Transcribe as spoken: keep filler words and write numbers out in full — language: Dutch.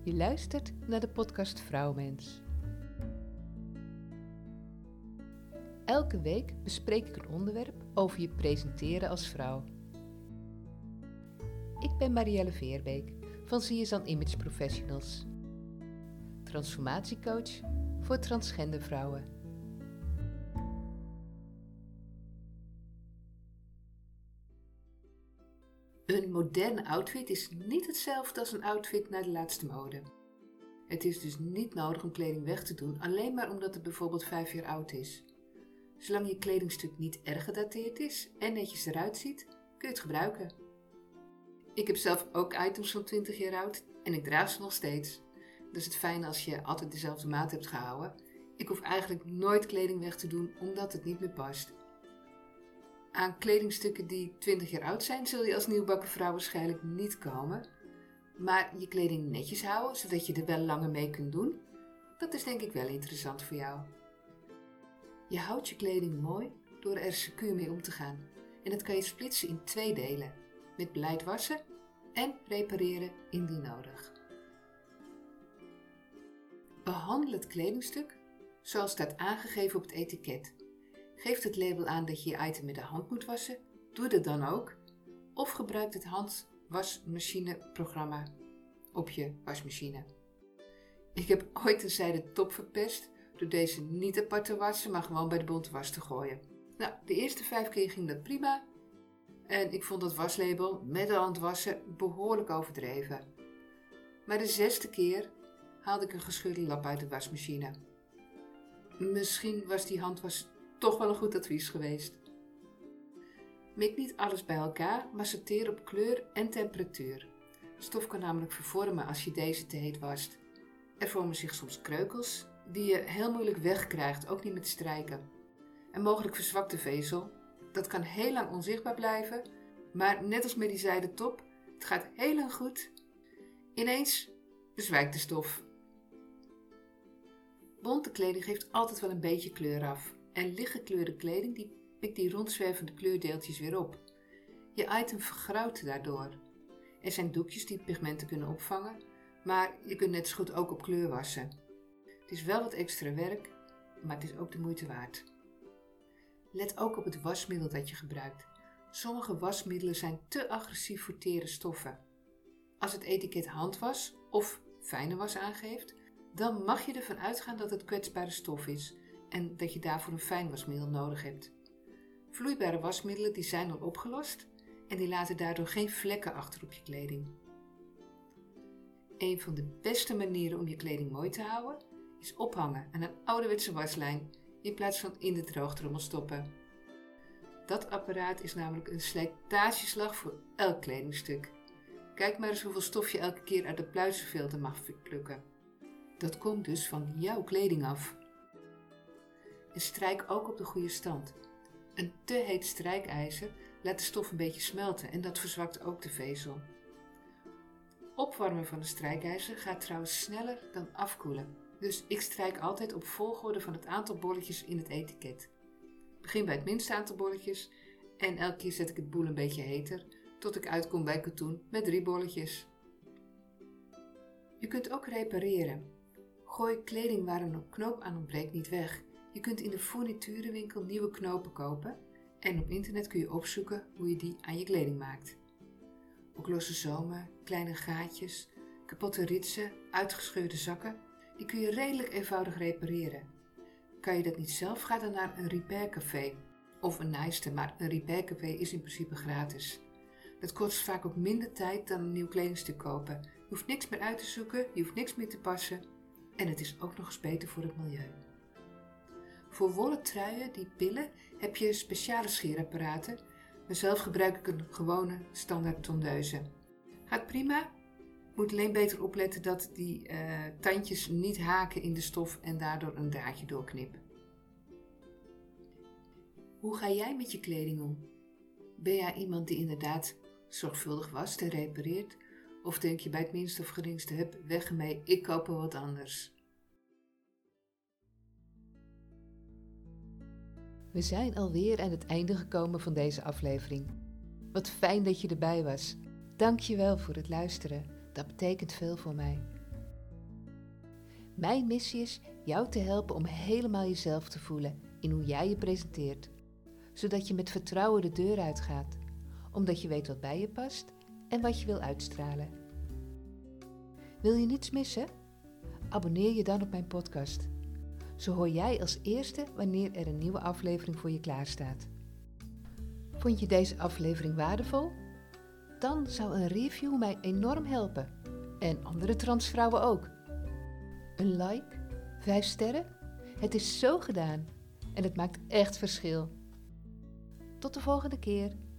Je luistert naar de podcast Vrouwmens. Elke week bespreek ik een onderwerp over je presenteren als vrouw. Ik ben Marielle Veerbeek van Zierzan Image Professionals. Transformatiecoach voor transgender vrouwen. Een moderne outfit is niet hetzelfde als een outfit naar de laatste mode. Het is dus niet nodig om kleding weg te doen, alleen maar omdat het bijvoorbeeld vijf jaar oud is. Zolang je kledingstuk niet erg gedateerd is en netjes eruit ziet, kun je het gebruiken. Ik heb zelf ook items van twintig jaar oud en ik draag ze nog steeds. Dat is het fijne als je altijd dezelfde maat hebt gehouden. Ik hoef eigenlijk nooit kleding weg te doen omdat het niet meer past. Aan kledingstukken die twintig jaar oud zijn, zul je als nieuwbakken vrouw waarschijnlijk niet komen. Maar je kleding netjes houden, zodat je er wel langer mee kunt doen, dat is denk ik wel interessant voor jou. Je houdt je kleding mooi door er secuur mee om te gaan. En dat kan je splitsen in twee delen, met beleid wassen en repareren indien nodig. Behandel het kledingstuk zoals staat aangegeven op het etiket. Geeft het label aan dat je je item met de hand moet wassen, doe dat dan ook. Of gebruik het handwasmachineprogramma op je wasmachine. Ik heb ooit een zijden top verpest door deze niet apart te wassen, maar gewoon bij de bonte was te gooien. Nou, de eerste vijf keer ging dat prima. En ik vond dat waslabel met de hand wassen behoorlijk overdreven. Maar de zesde keer haalde ik een gescheurde lap uit de wasmachine. Misschien was die handwas toch wel een goed advies geweest. Mik niet alles bij elkaar, maar sorteer op kleur en temperatuur. Stof kan namelijk vervormen als je deze te heet wast. Er vormen zich soms kreukels die je heel moeilijk wegkrijgt, ook niet met strijken. En mogelijk verzwakte vezel. Dat kan heel lang onzichtbaar blijven, maar net als met die zijden top, het gaat heel lang goed. Ineens bezwijkt de stof. Bonte kleding geeft altijd wel een beetje kleur af. En lichtgekleurde kleding die pikt die rondzwervende kleurdeeltjes weer op. Je item vergrauwt daardoor. Er zijn doekjes die pigmenten kunnen opvangen, maar je kunt net zo goed ook op kleur wassen. Het is wel wat extra werk, maar het is ook de moeite waard. Let ook op het wasmiddel dat je gebruikt. Sommige wasmiddelen zijn te agressief voor tere stoffen. Als het etiket handwas of fijne was aangeeft, dan mag je ervan uitgaan dat het kwetsbare stof is en dat je daarvoor een fijnwasmiddel nodig hebt. Vloeibare wasmiddelen die zijn al opgelost en die laten daardoor geen vlekken achter op je kleding. Een van de beste manieren om je kleding mooi te houden is ophangen aan een ouderwetse waslijn in plaats van in de droogtrommel stoppen. Dat apparaat is namelijk een slijtageslag voor elk kledingstuk. Kijk maar eens hoeveel stof je elke keer uit de pluizenvelden mag plukken. Dat komt dus van jouw kleding af. En strijk ook op de goede stand. Een te heet strijkijzer laat de stof een beetje smelten en dat verzwakt ook de vezel. Opwarmen van een strijkijzer gaat trouwens sneller dan afkoelen. Dus ik strijk altijd op volgorde van het aantal bolletjes in het etiket. Begin bij het minste aantal bolletjes en elke keer zet ik het boel een beetje heter tot ik uitkom bij katoen met drie bolletjes. Je kunt ook repareren. Gooi kleding waar een knoop aan ontbreekt niet weg. Je kunt in de fourniturenwinkel nieuwe knopen kopen en op internet kun je opzoeken hoe je die aan je kleding maakt. Ook losse zomen, kleine gaatjes, kapotte ritsen, uitgescheurde zakken, die kun je redelijk eenvoudig repareren. Kan je dat niet zelf, ga dan naar een repaircafé of een Nijste, maar een repaircafé is in principe gratis. Dat kost vaak ook minder tijd dan een nieuw kledingstuk kopen. Je hoeft niks meer uit te zoeken, je hoeft niks meer te passen en het is ook nog eens beter voor het milieu. Voor wollen truien die pillen heb je speciale scheerapparaten, maar zelf gebruik ik een gewone standaard tondeuze. Gaat prima, moet alleen beter opletten dat die uh, tandjes niet haken in de stof en daardoor een draadje doorknippen. Hoe ga jij met je kleding om? Ben jij iemand die inderdaad zorgvuldig wast en repareert? Of denk je bij het minste of geringste, hup, weg ermee, ik koop wel wat anders? We zijn alweer aan het einde gekomen van deze aflevering. Wat fijn dat je erbij was. Dank je wel voor het luisteren. Dat betekent veel voor mij. Mijn missie is jou te helpen om helemaal jezelf te voelen in hoe jij je presenteert. Zodat je met vertrouwen de deur uitgaat. Omdat je weet wat bij je past en wat je wil uitstralen. Wil je niets missen? Abonneer je dan op mijn podcast. Zo hoor jij als eerste wanneer er een nieuwe aflevering voor je klaarstaat. Vond je deze aflevering waardevol? Dan zou een review mij enorm helpen. En andere transvrouwen ook. Een like, vijf sterren? Het is zo gedaan. En het maakt echt verschil. Tot de volgende keer.